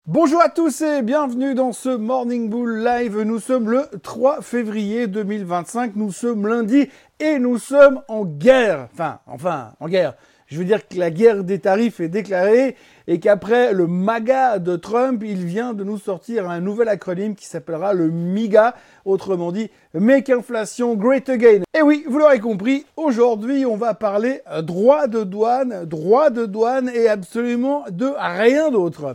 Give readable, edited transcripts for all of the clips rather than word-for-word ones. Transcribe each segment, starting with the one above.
Bonjour à tous et bienvenue dans ce Morning Bull Live. Nous sommes le 3 février 2025, nous sommes lundi et nous sommes en guerre. Enfin, en guerre. Je veux dire que la guerre des tarifs est déclarée et qu'après le MAGA de Trump, il vient de nous sortir un nouvel acronyme qui s'appellera le MIGA, autrement dit Make Inflation Great Again. Et oui, vous l'aurez compris, aujourd'hui on va parler droit de douane et absolument de rien d'autre.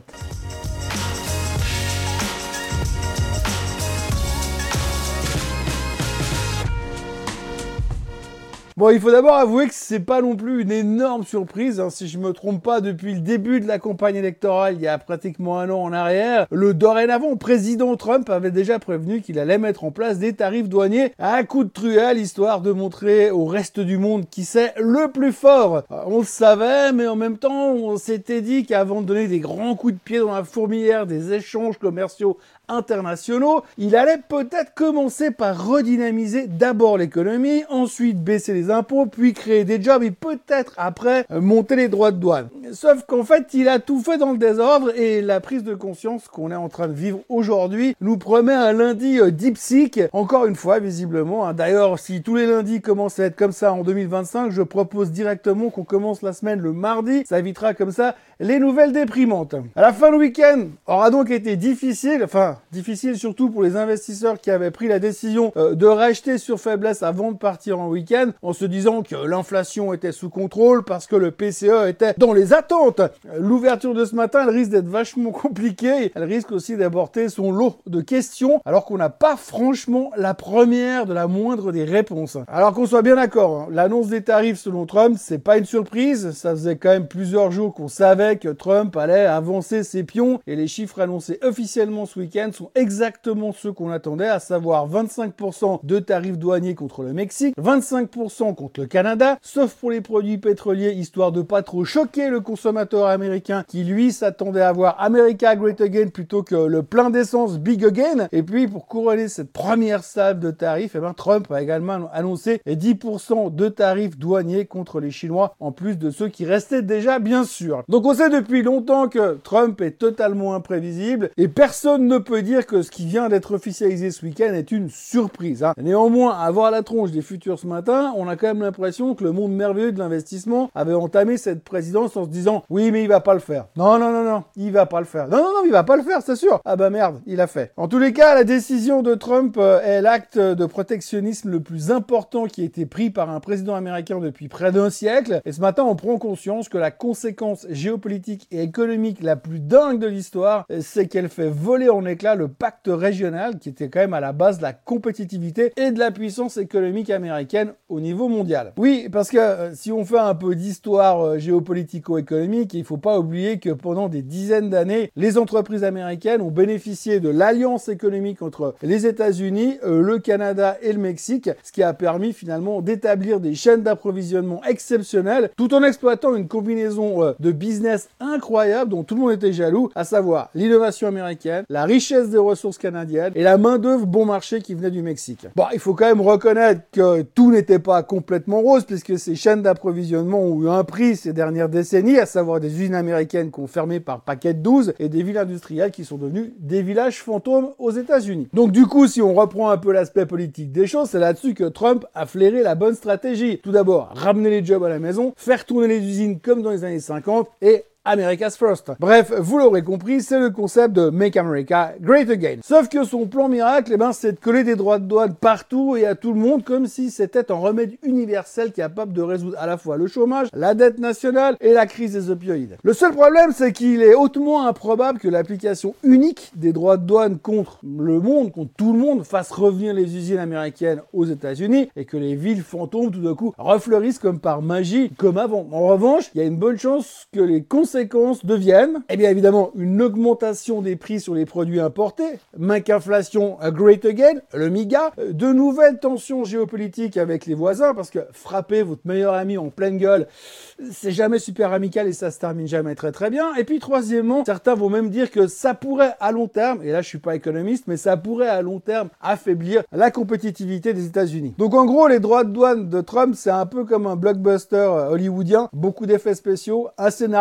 Bon, il faut d'abord avouer que c'est pas non plus une énorme surprise, si je me trompe pas, depuis le début de la campagne électorale, il y a pratiquement un an en arrière, le dorénavant président Trump avait déjà prévenu qu'il allait mettre en place des tarifs douaniers à un coup de truelle, histoire de montrer au reste du monde qui c'est le plus fort. On le savait, mais en même temps, on s'était dit qu'avant de donner des grands coups de pied dans la fourmilière des échanges commerciaux internationaux, il allait peut-être commencer par redynamiser d'abord l'économie, ensuite baisser les impôts, puis créer des jobs et peut-être après monter les droits de douane. Sauf qu'en fait, il a tout fait dans le désordre et la prise de conscience qu'on est en train de vivre aujourd'hui nous promet un lundi dipsique, encore une fois visiblement. D'ailleurs, si tous les lundis commencent à être comme ça en 2025, je propose directement qu'on commence la semaine le mardi, ça évitera comme ça les nouvelles déprimantes. À la fin du week-end aura donc été difficile surtout pour les investisseurs qui avaient pris la décision de racheter sur faiblesse avant de partir en week-end en se disant que l'inflation était sous contrôle parce que le PCE était dans les attentes. L'ouverture de ce matin, elle risque d'être vachement compliquée. Elle risque aussi d'aborder son lot de questions alors qu'on n'a pas franchement la première de la moindre des réponses. Alors qu'on soit bien d'accord, l'annonce des tarifs selon Trump, c'est pas une surprise. Ça faisait quand même plusieurs jours qu'on savait que Trump allait avancer ses pions et les chiffres annoncés officiellement ce week-end sont exactement ceux qu'on attendait, à savoir 25% de tarifs douaniers contre le Mexique, 25% contre le Canada, sauf pour les produits pétroliers, histoire de pas trop choquer le consommateur américain qui lui s'attendait à voir America Great Again plutôt que le plein d'essence Big Again. Et puis pour couronner cette première salve de tarifs, Trump a également annoncé 10% de tarifs douaniers contre les Chinois, en plus de ceux qui restaient déjà bien sûr. Donc on sait depuis longtemps que Trump est totalement imprévisible et personne ne peut dire que ce qui vient d'être officialisé ce week-end est une surprise. Néanmoins, à voir la tronche des futurs ce matin, on a quand même l'impression que le monde merveilleux de l'investissement avait entamé cette présidence en se disant « Oui, mais il va pas le faire. Non, il va pas le faire. Non, il va pas le faire, c'est sûr. Ah bah merde, il a fait. » En tous les cas, la décision de Trump est l'acte de protectionnisme le plus important qui a été pris par un président américain depuis près d'un siècle. Et ce matin, on prend conscience que la conséquence géopolitique et économique la plus dingue de l'histoire, c'est qu'elle fait voler en éclats le pacte régional qui était quand même à la base de la compétitivité et de la puissance économique américaine au niveau mondial. Oui, parce que si on fait un peu d'histoire géopolitico-économique, il faut pas oublier que pendant des dizaines d'années, les entreprises américaines ont bénéficié de l'alliance économique entre les États-Unis, le Canada et le Mexique, ce qui a permis finalement d'établir des chaînes d'approvisionnement exceptionnelles tout en exploitant une combinaison de business incroyable dont tout le monde était jaloux, à savoir l'innovation américaine, la richesse des ressources canadiennes et la main-d'œuvre bon marché qui venait du Mexique. Bon, il faut quand même reconnaître que tout n'était pas complètement rose puisque ces chaînes d'approvisionnement ont eu un prix ces dernières décennies, à savoir des usines américaines qui ont fermé par paquet de 12 et des villes industrielles qui sont devenues des villages fantômes aux États-Unis. Donc du coup, si on reprend un peu l'aspect politique des choses, c'est là-dessus que Trump a flairé la bonne stratégie. Tout d'abord, ramener les jobs à la maison, faire tourner les usines comme dans les années 50 et America's First. Bref, vous l'aurez compris, c'est le concept de Make America Great Again. Sauf que son plan miracle, c'est de coller des droits de douane partout et à tout le monde comme si c'était un remède universel capable de résoudre à la fois le chômage, la dette nationale et la crise des opioïdes. Le seul problème, c'est qu'il est hautement improbable que l'application unique des droits de douane contre le monde, contre tout le monde, fasse revenir les usines américaines aux États-Unis et que les villes fantômes, tout d'un coup, refleurissent comme par magie, comme avant. En revanche, il y a une bonne chance que les conséquences deviennent, bien évidemment, une augmentation des prix sur les produits importés, Make Inflation Great Again, le MIGA, de nouvelles tensions géopolitiques avec les voisins, parce que frapper votre meilleur ami en pleine gueule, c'est jamais super amical et ça se termine jamais très très bien. Et puis troisièmement, certains vont même dire que ça pourrait à long terme, et là je suis pas économiste, mais ça pourrait à long terme affaiblir la compétitivité des États-Unis. Donc en gros, les droits de douane de Trump, c'est un peu comme un blockbuster hollywoodien, beaucoup d'effets spéciaux, un scénario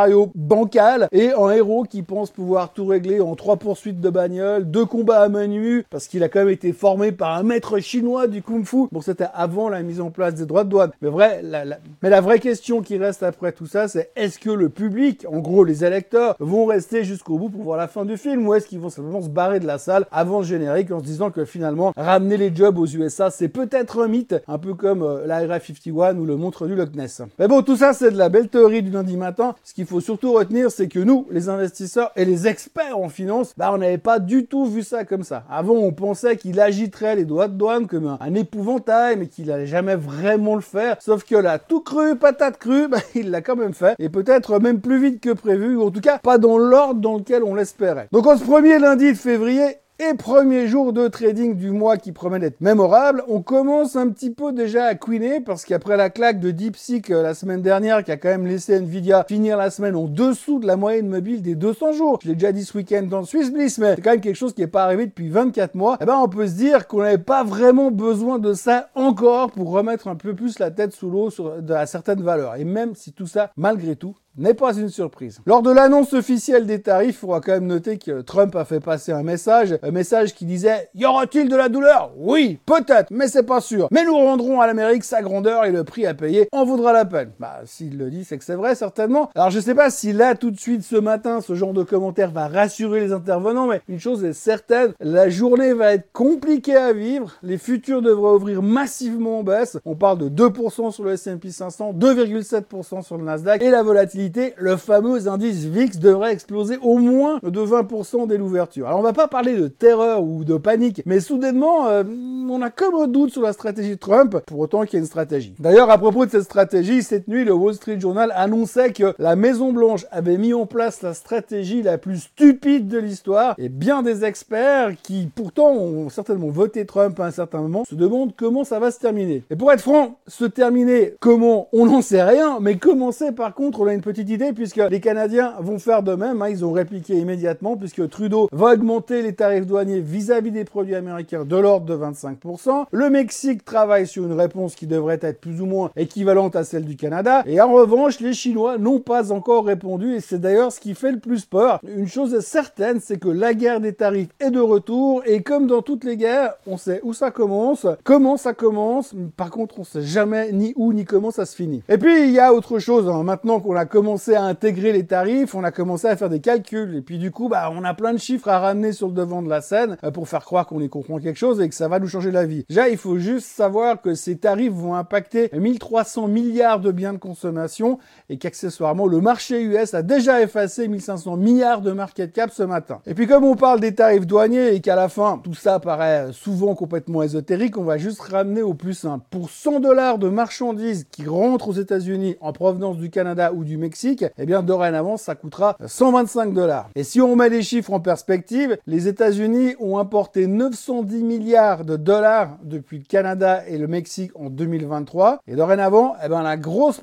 bancal et un héros qui pense pouvoir tout régler en 3 poursuites de bagnole, 2 combats à main nue, parce qu'il a quand même été formé par un maître chinois du kung-fu. Bon, c'était avant la mise en place des droits de douane. Mais la vraie question qui reste après tout ça, c'est est-ce que le public, en gros les électeurs, vont rester jusqu'au bout pour voir la fin du film, ou est-ce qu'ils vont simplement se barrer de la salle avant le générique en se disant que finalement, ramener les jobs aux USA, c'est peut-être un mythe, un peu comme la Area 51 ou le montre du Loch Ness. Mais bon, tout ça, c'est de la belle théorie du lundi matin. Ce qu'il faut surtout retenir, c'est que nous, les investisseurs et les experts en finance, on n'avait pas du tout vu ça comme ça. Avant, on pensait qu'il agiterait les droits de douane comme un épouvantail, mais qu'il allait jamais vraiment le faire. Sauf que là, tout cru, patate crue, il l'a quand même fait. Et peut-être même plus vite que prévu, ou en tout cas, pas dans l'ordre dans lequel on l'espérait. Donc, en ce premier lundi de février, et premier jour de trading du mois qui promet d'être mémorable, on commence un petit peu déjà à couiner parce qu'après la claque de DeepSeek la semaine dernière qui a quand même laissé Nvidia finir la semaine en dessous de la moyenne mobile des 200 jours, je l'ai déjà dit ce week-end dans le Swiss Bliss, mais c'est quand même quelque chose qui n'est pas arrivé depuis 24 mois, on peut se dire qu'on n'avait pas vraiment besoin de ça encore pour remettre un peu plus la tête sous l'eau à certaines valeurs. Et même si tout ça, malgré tout, n'est pas une surprise. Lors de l'annonce officielle des tarifs, il faudra quand même noter que Trump a fait passer un message qui disait « Y aura-t-il de la douleur? Oui, peut-être, mais c'est pas sûr. Mais nous rendrons à l'Amérique sa grandeur et le prix à payer en vaudra la peine. » S'il le dit, c'est que c'est vrai, certainement. Alors, je sais pas si là, tout de suite, ce matin, ce genre de commentaire va rassurer les intervenants, mais une chose est certaine, la journée va être compliquée à vivre. Les futurs devraient ouvrir massivement en baisse. On parle de 2% sur le S&P 500, 2,7% sur le Nasdaq, et la volatilité, le fameux indice VIX devrait exploser au moins de 20% dès l'ouverture. Alors on va pas parler de terreur ou de panique, mais soudainement on a comme un doute sur la stratégie de Trump, pour autant qu'il y ait une stratégie. D'ailleurs, à propos de cette stratégie, cette nuit le Wall Street Journal annonçait que la Maison Blanche avait mis en place la stratégie la plus stupide de l'histoire, et bien des experts qui pourtant ont certainement voté Trump à un certain moment se demandent comment ça va se terminer. Et pour être franc, se terminer comment, on n'en sait rien, mais commencer par contre, on a une petite idée puisque les Canadiens vont faire de même, ils ont répliqué immédiatement puisque Trudeau va augmenter les tarifs douaniers vis-à-vis des produits américains de l'ordre de 25%. Le Mexique travaille sur une réponse qui devrait être plus ou moins équivalente à celle du Canada et en revanche les Chinois n'ont pas encore répondu et c'est d'ailleurs ce qui fait le plus peur. Une chose est certaine, c'est que la guerre des tarifs est de retour et comme dans toutes les guerres, on sait où ça commence, comment ça commence, par contre on sait jamais ni où ni comment ça se finit. Et puis il y a autre chose, maintenant qu'on a commencé à intégrer les tarifs, on a commencé à faire des calculs et puis du coup on a plein de chiffres à ramener sur le devant de la scène pour faire croire qu'on y comprend quelque chose et que ça va nous changer la vie. Déjà il faut juste savoir que ces tarifs vont impacter 1300 milliards de biens de consommation et qu'accessoirement le marché US a déjà effacé 1500 milliards de market cap ce matin. Et puis comme on parle des tarifs douaniers et qu'à la fin tout ça paraît souvent complètement ésotérique, on va juste ramener au plus simple. Pour $100 de marchandises qui rentrent aux États-Unis en provenance du Canada ou du Mexique, dorénavant, ça coûtera $125. Et si on met les chiffres en perspective, les États-Unis ont importé 910 milliards de dollars depuis le Canada et le Mexique en 2023. Et dorénavant, une grosse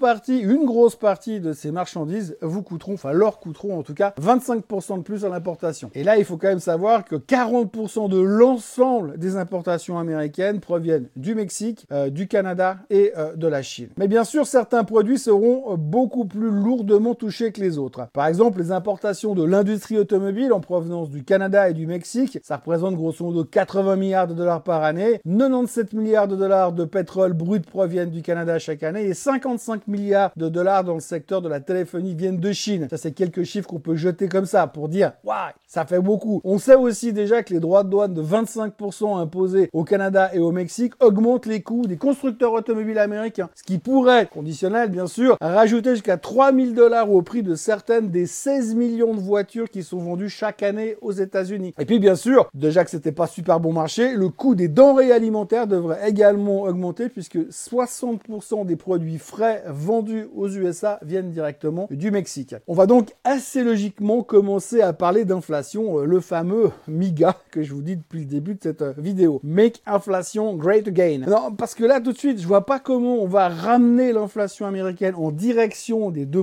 partie de ces marchandises leur coûteront en tout cas 25% de plus à l'importation. Et là, il faut quand même savoir que 40% de l'ensemble des importations américaines proviennent du Mexique, du Canada et de la Chine. Mais bien sûr, certains produits seront beaucoup plus lourdement touchés que les autres. Par exemple, les importations de l'industrie automobile en provenance du Canada et du Mexique, ça représente grosso modo 80 milliards de dollars par année, 97 milliards de dollars de pétrole brut proviennent du Canada chaque année et 55 milliards de dollars dans le secteur de la téléphonie viennent de Chine. Ça, c'est quelques chiffres qu'on peut jeter comme ça pour dire « Waouh, ça fait beaucoup ». On sait aussi déjà que les droits de douane de 25% imposés au Canada et au Mexique augmentent les coûts des constructeurs automobiles américains, ce qui pourrait, conditionnel bien sûr, rajouter jusqu'à $3000 au prix de certaines des 16 millions de voitures qui sont vendues chaque année aux États-Unis. Et puis bien sûr, déjà que c'était pas super bon marché, le coût des denrées alimentaires devrait également augmenter puisque 60% des produits frais vendus aux USA viennent directement du Mexique. On va donc assez logiquement commencer à parler d'inflation, le fameux MIGA que je vous dis depuis le début de cette vidéo. Make Inflation Great Again. Non, parce que là tout de suite, je vois pas comment on va ramener l'inflation américaine en direction des 2%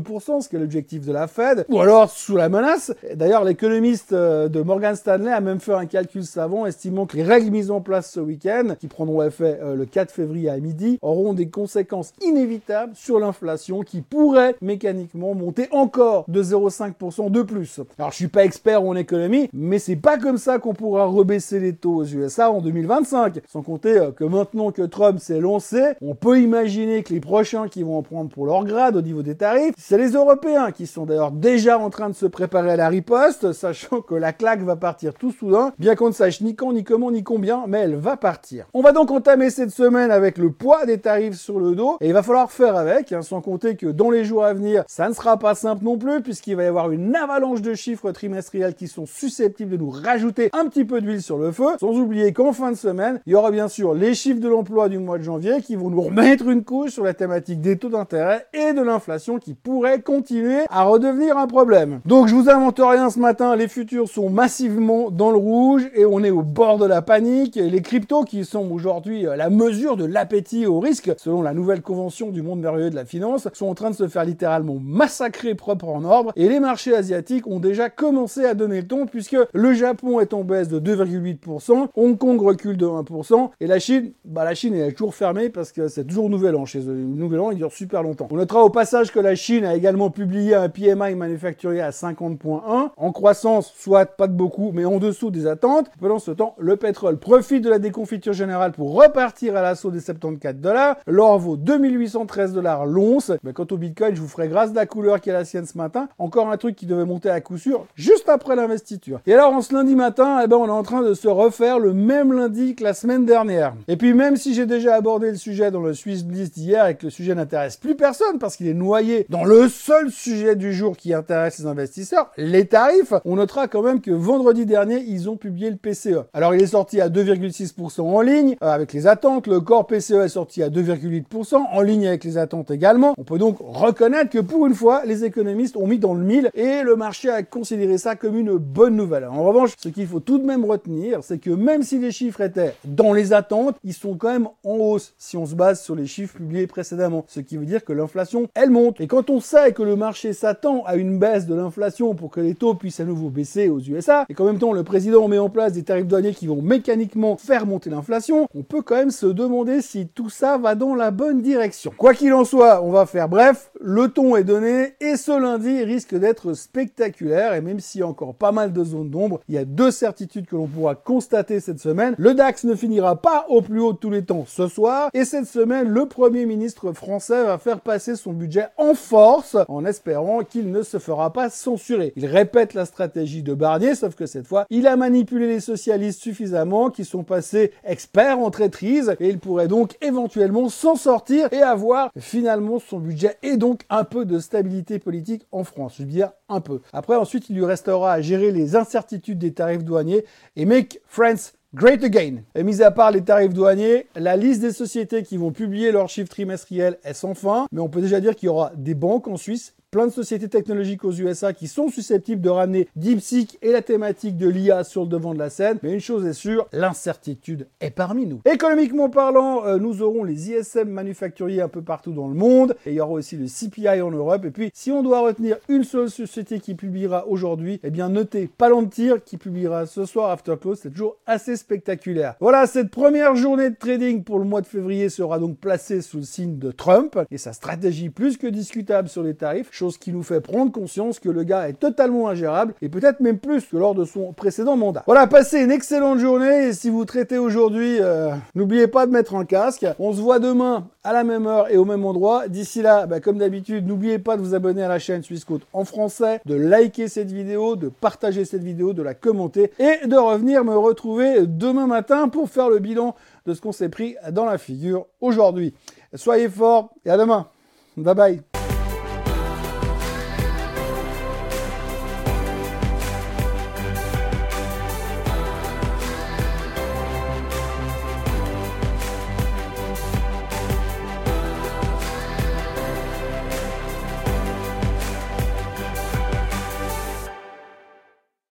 2%, ce qui est l'objectif de la Fed, ou alors sous la menace. D'ailleurs, l'économiste de Morgan Stanley a même fait un calcul savant estimant que les règles mises en place ce week-end, qui prendront effet le 4 février à midi, auront des conséquences inévitables sur l'inflation qui pourrait mécaniquement monter encore de 0,5% de plus. Alors, je suis pas expert en économie, mais c'est pas comme ça qu'on pourra rebaisser les taux aux USA en 2025. Sans compter que maintenant que Trump s'est lancé, on peut imaginer que les prochains qui vont en prendre pour leur grade au niveau des tarifs, c'est les Européens qui sont d'ailleurs déjà en train de se préparer à la riposte, sachant que la claque va partir tout soudain, bien qu'on ne sache ni quand, ni comment, ni combien, mais elle va partir. On va donc entamer cette semaine avec le poids des tarifs sur le dos, et il va falloir faire avec, sans compter que dans les jours à venir, ça ne sera pas simple non plus, puisqu'il va y avoir une avalanche de chiffres trimestriels qui sont susceptibles de nous rajouter un petit peu d'huile sur le feu, sans oublier qu'en fin de semaine, il y aura bien sûr les chiffres de l'emploi du mois de janvier qui vont nous remettre une couche sur la thématique des taux d'intérêt et de l'inflation qui pourrait continuer à redevenir un problème. Donc je vous invente rien ce matin, les futurs sont massivement dans le rouge et on est au bord de la panique. Et les cryptos qui sont aujourd'hui la mesure de l'appétit au risque, selon la nouvelle convention du monde merveilleux de la finance, sont en train de se faire littéralement massacrer propre en ordre et les marchés asiatiques ont déjà commencé à donner le ton puisque le Japon est en baisse de 2,8%, Hong Kong recule de 1% et la Chine est toujours fermée parce que c'est toujours Nouvel An chez eux. Le Nouvel An, il dure super longtemps. On notera au passage que la Chine a également publié un PMI manufacturier à 50,1 en croissance, soit pas de beaucoup, mais en dessous des attentes. Pendant ce temps, le pétrole profite de la déconfiture générale pour repartir à l'assaut des $74. L'or vaut 2813 $ l'once. Mais quant au Bitcoin, je vous ferai grâce de la couleur qui est la sienne ce matin. Encore un truc qui devait monter à coup sûr juste après l'investiture. Et alors, en ce lundi matin, on est en train de se refaire le même lundi que la semaine dernière. Et puis, même si j'ai déjà abordé le sujet dans le Swiss Bliss d'hier et que le sujet n'intéresse plus personne parce qu'il est noyé dans le seul sujet du jour qui intéresse les investisseurs, les tarifs, on notera quand même que vendredi dernier, ils ont publié le PCE. Alors, il est sorti à 2,6% en ligne, avec les attentes. Le corps PCE est sorti à 2,8%, en ligne avec les attentes également. On peut donc reconnaître que pour une fois, les économistes ont mis dans le mille et le marché a considéré ça comme une bonne nouvelle. En revanche, ce qu'il faut tout de même retenir, c'est que même si les chiffres étaient dans les attentes, ils sont quand même en hausse si on se base sur les chiffres publiés précédemment. Ce qui veut dire que l'inflation, elle monte. Et quand on sait que le marché s'attend à une baisse de l'inflation pour que les taux puissent à nouveau baisser aux USA, et qu'en même temps le président met en place des tarifs douaniers qui vont mécaniquement faire monter l'inflation, on peut quand même se demander si tout ça va dans la bonne direction. Quoi qu'il en soit, on va faire bref, le ton est donné et ce lundi risque d'être spectaculaire et même s'il y a encore pas mal de zones d'ombre, il y a deux certitudes que l'on pourra constater cette semaine. Le DAX ne finira pas au plus haut de tous les temps ce soir et cette semaine, le Premier ministre français va faire passer son budget en force en espérant qu'il ne se fera pas censurer. Il répète la stratégie de Barnier, sauf que cette fois, il a manipulé les socialistes suffisamment qui sont passés experts en traîtrise et il pourrait donc éventuellement s'en sortir et avoir finalement son budget et donc un peu de stabilité politique en France. Je veux dire un peu. Après, ensuite, il lui restera à gérer les incertitudes des tarifs douaniers et make France Great Again. Et mis à part les tarifs douaniers, la liste des sociétés qui vont publier leurs chiffres trimestriels est sans fin, mais on peut déjà dire qu'il y aura des banques en Suisse, plein de sociétés technologiques aux USA qui sont susceptibles de ramener DeepSeek et la thématique de l'IA sur le devant de la scène. Mais une chose est sûre, l'incertitude est parmi nous. Économiquement parlant, nous aurons les ISM manufacturiers un peu partout dans le monde et il y aura aussi le CPI en Europe. Et puis, si on doit retenir une seule société qui publiera aujourd'hui, eh bien notez Palantir qui publiera ce soir after close. C'est toujours assez spectaculaire. Voilà, cette première journée de trading pour le mois de février sera donc placée sous le signe de Trump et sa stratégie plus que discutable sur les tarifs. Chose qui nous fait prendre conscience que le gars est totalement ingérable et peut-être même plus que lors de son précédent mandat. Voilà, passez une excellente journée et si vous traitez aujourd'hui, n'oubliez pas de mettre un casque. On se voit demain à la même heure et au même endroit. D'ici là, comme d'habitude, n'oubliez pas de vous abonner à la chaîne Swissquote en français, de liker cette vidéo, de partager cette vidéo, de la commenter et de revenir me retrouver demain matin pour faire le bilan de ce qu'on s'est pris dans la figure aujourd'hui. Soyez forts et à demain. Bye bye.